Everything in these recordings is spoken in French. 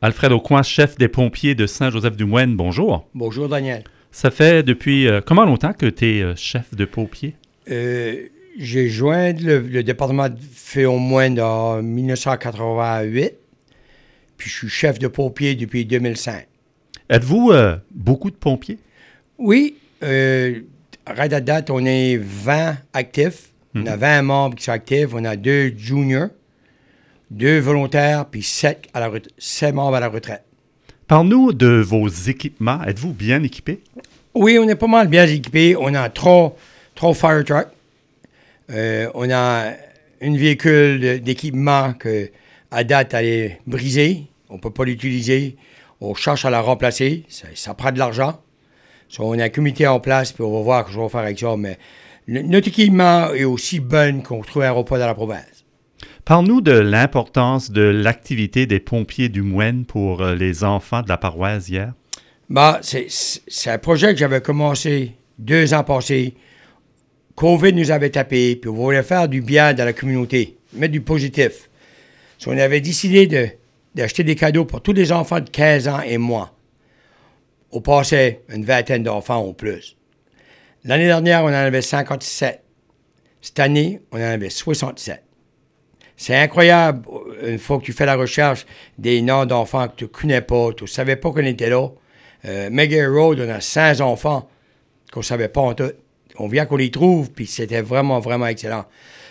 Alfred Aucoin, chef des pompiers de Saint-Joseph-du-Moine, bonjour. Bonjour, Daniel. Ça fait depuis comment longtemps que tu es chef de pompiers? J'ai joint le département de Feu-au-Moine en 1988, puis je suis chef de pompiers depuis 2005. Êtes-vous beaucoup de pompiers? Oui, à date, on est 20 actifs. On a 20 membres qui sont actifs. On a 2 juniors, 2 volontaires, puis 7 membres à la retraite. Parle-nous de vos équipements. Êtes-vous bien équipés? Oui, on est pas mal bien équipés. On a 3 fire trucks. On a un véhicule d'équipement que, à date, elle est brisée. On ne peut pas l'utiliser. On cherche à la remplacer. Ça prend de l'argent. On a un comité en place, puis on va voir ce qu'on va faire avec ça. Mais notre équipement est aussi bon qu'on trouve un repas dans la province. Parle-nous de l'importance de l'activité des pompiers du Moine pour les enfants de la paroisse hier. C'est un projet que j'avais commencé 2 ans passés. COVID nous avait tapé, puis on voulait faire du bien dans la communauté, mettre du positif. On avait décidé d'acheter des cadeaux pour tous les enfants de 15 ans et moins. On passait une vingtaine d'enfants au plus. L'année dernière, on en avait 57. Cette année, on en avait 67. C'est incroyable, une fois que tu fais la recherche des noms d'enfants que tu ne connais pas, tu ne savais pas qu'on était là. Megay Road, on a 16 enfants qu'on ne savait pas en tout. On vient qu'on les trouve, puis c'était vraiment, vraiment excellent.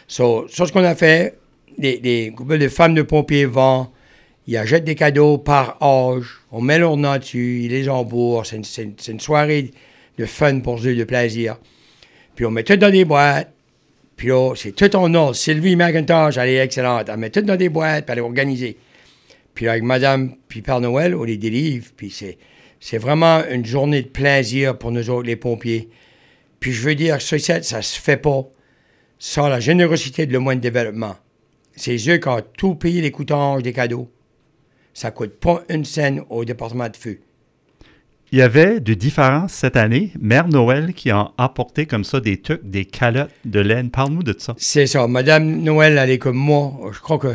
Ce qu'on a fait, les couples de femmes de pompiers vont, ils achètent des cadeaux par âge, on met leur nom dessus, ils les embourrent, c'est une soirée de fun pour eux, de plaisir. Puis on met tout dans des boîtes, puis là, c'est tout en ordre. Sylvie McIntosh, elle est excellente, elle met tout dans des boîtes, puis elle est organisée. Puis là, avec Madame puis Père Noël, on les délivre, puis c'est vraiment une journée de plaisir pour nous autres, les pompiers. Puis je veux dire, ça se fait pas sans la générosité de le Moine Développement. C'est eux qui ont tout payé les coutanges des cadeaux. Ça ne coûte pas une scène au département de feu. Il y avait de différences cette année. Mère Noël qui a apporté comme ça des trucs, des calottes de laine. Parle-nous de ça. C'est ça. Madame Noël, elle est comme moi. Je crois que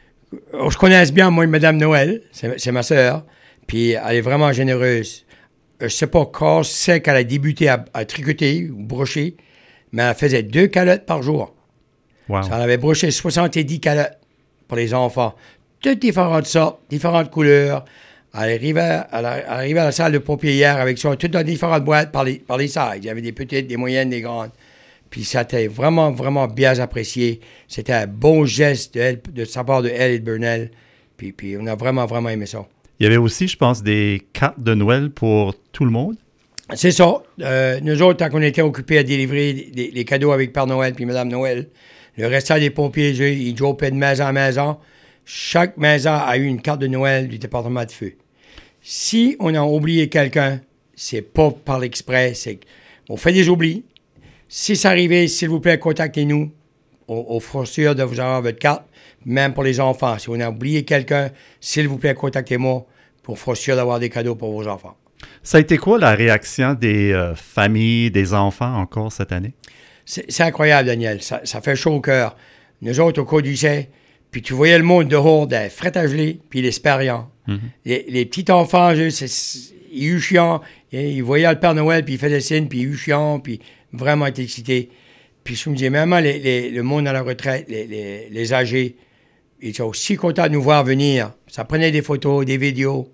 je connaisse bien, moi, Madame Noël. C'est ma sœur. Puis elle est vraiment généreuse. Je sais pas quand c'est qu'elle a débuté à tricoter ou brocher, mais elle faisait 2 calottes par jour. Wow. Ça, elle avait broché 70 calottes pour les enfants. Toutes différentes sortes, différentes couleurs. Elle arrivait à la salle de pompiers hier avec ça, toutes dans différentes boîtes par les sizes. Il y avait des petites, des moyennes, des grandes. Puis ça a été vraiment, vraiment bien apprécié. C'était un bon geste de sa part de elle et de Burnell. Puis on a vraiment, vraiment aimé ça. Il y avait aussi, je pense, des cartes de Noël pour tout le monde. C'est ça. Nous autres, tant qu'on était occupés à délivrer les cadeaux avec Père Noël puis Madame Noël, le restant des pompiers, ils jopaient de maison en maison. Chaque maison a eu une carte de Noël du département de feu. Si on a oublié quelqu'un, c'est pas par l'exprès, c'est qu'on fait des oublis. Si ça arrivait, s'il vous plaît, contactez-nous. On fera sûr de vous avoir votre carte, même pour les enfants. Si on a oublié quelqu'un, s'il vous plaît, contactez-moi pour faire sûr d'avoir des cadeaux pour vos enfants. Ça a été quoi la réaction des familles, des enfants encore cette année? C'est incroyable, Daniel. Ça fait chaud au cœur. Nous autres, au cours du lycée, puis tu voyais le monde dehors, des fret à geler, puis l'espériant. Mm-hmm. Les petits enfants, ils eu chiant. Ils voyaient le Père Noël, puis ils faisaient signe, puis ils eu chiant, puis vraiment excités. Puis je me disais, même le monde à la retraite, les âgés, ils sont aussi contents de nous voir venir. Ça prenait des photos, des vidéos.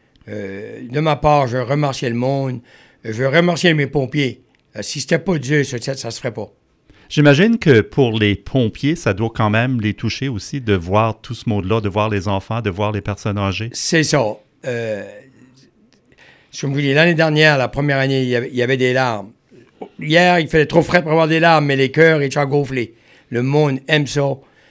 De ma part, je veux remercier le monde. Je veux remercier mes pompiers. Si c'était pas Dieu, ça se ferait pas. J'imagine que pour les pompiers, ça doit quand même les toucher aussi de voir tout ce monde-là, de voir les enfants, de voir les personnes âgées. C'est ça. Comme je vous dis, l'année dernière, la première année, il y avait des larmes. Hier, il faisait trop frais pour avoir des larmes, mais les cœurs étaient gonflés. Le monde aime ça.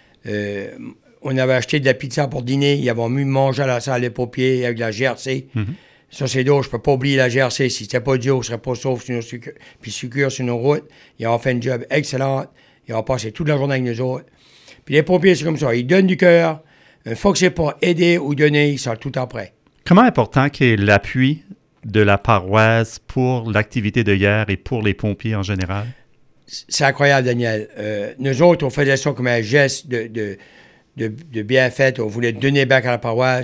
On avait acheté de la pizza pour dîner. Ils avaient mis manger à la salle des pompiers avec de la GRC. Mm-hmm. Ça, c'est d'autres. Je ne peux pas oublier la GRC. Si c'était pas Dieu, on ne serait pas sauf sur nos puis secure sur nos routes. Ils ont fait un job excellent. Ils ont passé toute la journée avec nous autres. Puis les pompiers, c'est comme ça. Ils donnent du cœur. Une fois que c'est pour aider ou donner, ils sont tout après. Comment important qu'est l'appui de la paroisse pour l'activité de hier et pour les pompiers en général? C'est incroyable, Daniel. Nous autres, on faisait ça comme un geste de bienfait. On voulait donner back à la paroisse.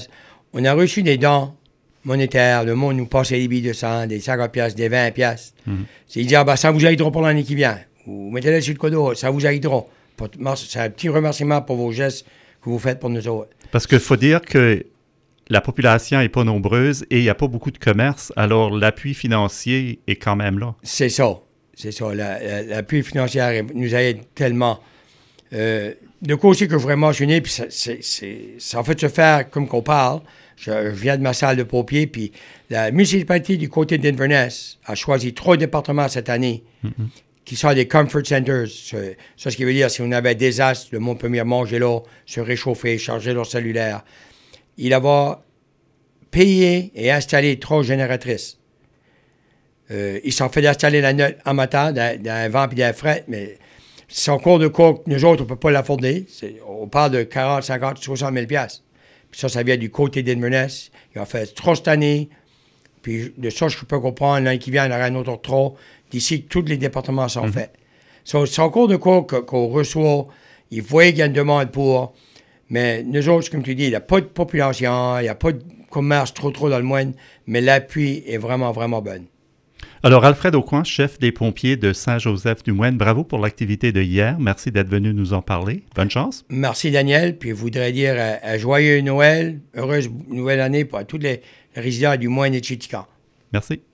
on a reçu des dons monétaires. Le monde nous passait des billets de 100, des 50 piastres, des 20 piastres. Il dit, ça vous aidera pour l'année qui vient. Vous mettez-le sur le codo, ça vous aidera. C'est un petit remerciement pour vos gestes que vous faites pour nous autres. Parce qu'il faut dire que la population n'est pas nombreuse et il n'y a pas beaucoup de commerce, alors l'appui financier est quand même là. C'est ça. L'appui financier nous aide tellement. De quoi aussi que je voudrais mentionner, puis ça en fait se faire comme qu'on parle. Je viens de ma salle de pompiers, puis la municipalité du côté d'Inverness a choisi 3 départements cette année qui sont des comfort centers. Ça, ce qui veut dire, si on avait un désastre, le monde peut venir manger là, se réchauffer, charger leur cellulaire. Il va payer et installer 3 génératrices. Ils sont fait d'installer la note en matin, d'un vent et d'un fret, mais c'est en cours de cours que nous autres, on ne peut pas l'afforder. On parle de 40, 50, 60 000 piastres. Puis ça vient du côté d'Inverness. Ils ont fait 3 cette année. Puis de ça, je peux comprendre, l'année qui vient, il y aura un autre 3. D'ici que tous les départements sont faits. C'est en cours de cours qu'on reçoit. Ils voient qu'il y a une demande pour. Mais nous autres, comme tu dis, il n'y a pas de population, il n'y a pas de commerce trop dans le moine, mais l'appui est vraiment, vraiment bon. Alors, Alfred Aucoin, chef des pompiers de Saint-Joseph-du-Moine, bravo pour l'activité de hier. Merci d'être venu nous en parler. Bonne chance. Merci, Daniel. Puis je voudrais dire un joyeux Noël, heureuse nouvelle année pour tous les résidents du Moine et de Chitika. Merci.